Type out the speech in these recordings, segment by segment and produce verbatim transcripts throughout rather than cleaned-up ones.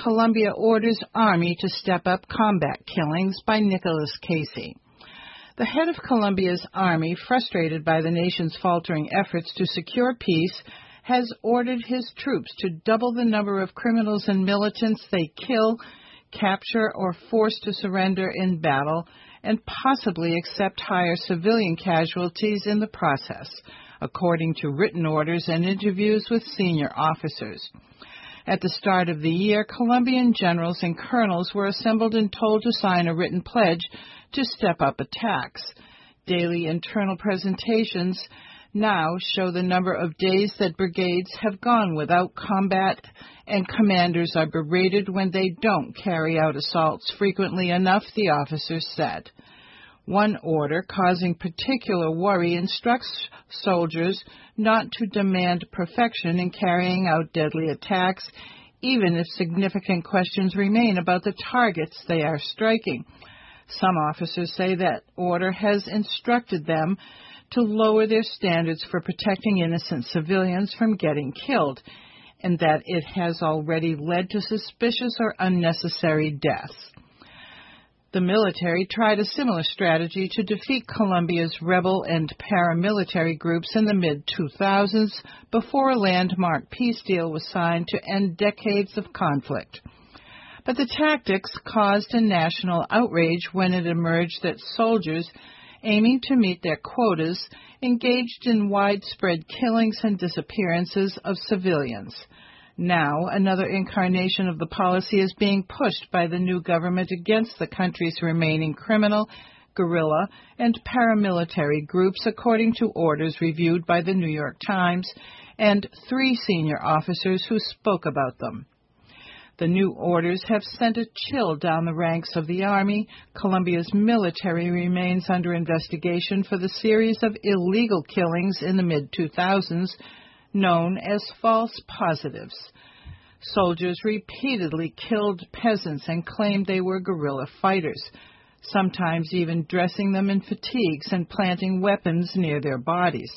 Colombia orders Army to step up combat killings by Nicholas Casey. The head of Colombia's army, frustrated by the nation's faltering efforts to secure peace, has ordered his troops to double the number of criminals and militants they kill, capture, or force to surrender in battle, and possibly accept higher civilian casualties in the process, according to written orders and interviews with senior officers. At the start of the year, Colombian generals and colonels were assembled and told to sign a written pledge to step up attacks. Daily internal presentations now show the number of days that brigades have gone without combat, and commanders are berated when they don't carry out assaults frequently enough, the officers said. One order, causing particular worry, instructs soldiers not to demand perfection in carrying out deadly attacks, even if significant questions remain about the targets they are striking. Some officers say that order has instructed them to lower their standards for protecting innocent civilians from getting killed, and that it has already led to suspicious or unnecessary deaths. The military tried a similar strategy to defeat Colombia's rebel and paramilitary groups in the mid two thousands before a landmark peace deal was signed to end decades of conflict. But the tactics caused a national outrage when it emerged that soldiers, aiming to meet their quotas, engaged in widespread killings and disappearances of civilians. Now, another incarnation of the policy is being pushed by the new government against the country's remaining criminal, guerrilla, and paramilitary groups, according to orders reviewed by the New York Times and three senior officers who spoke about them. The new orders have sent a chill down the ranks of the Army. Colombia's military remains under investigation for the series of illegal killings in the mid two thousands, known as false positives. Soldiers repeatedly killed peasants and claimed they were guerrilla fighters, sometimes even dressing them in fatigues and planting weapons near their bodies.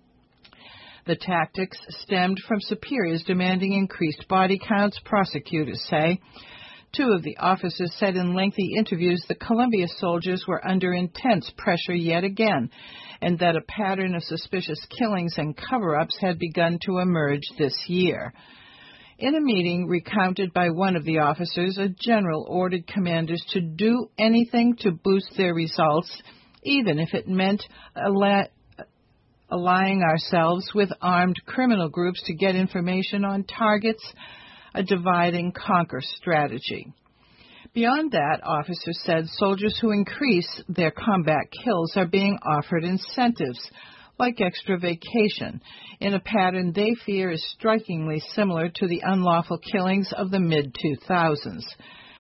The tactics stemmed from superiors demanding increased body counts, prosecutors say. Two of the officers said in lengthy interviews that Colombia soldiers were under intense pressure yet again, and that a pattern of suspicious killings and cover-ups had begun to emerge this year. In a meeting recounted by one of the officers, a general ordered commanders to do anything to boost their results, even if it meant alla- allying ourselves with armed criminal groups to get information on targets, a divide-and-conquer strategy. Beyond that, officers said soldiers who increase their combat kills are being offered incentives, like extra vacation, in a pattern they fear is strikingly similar to the unlawful killings of the mid two thousands.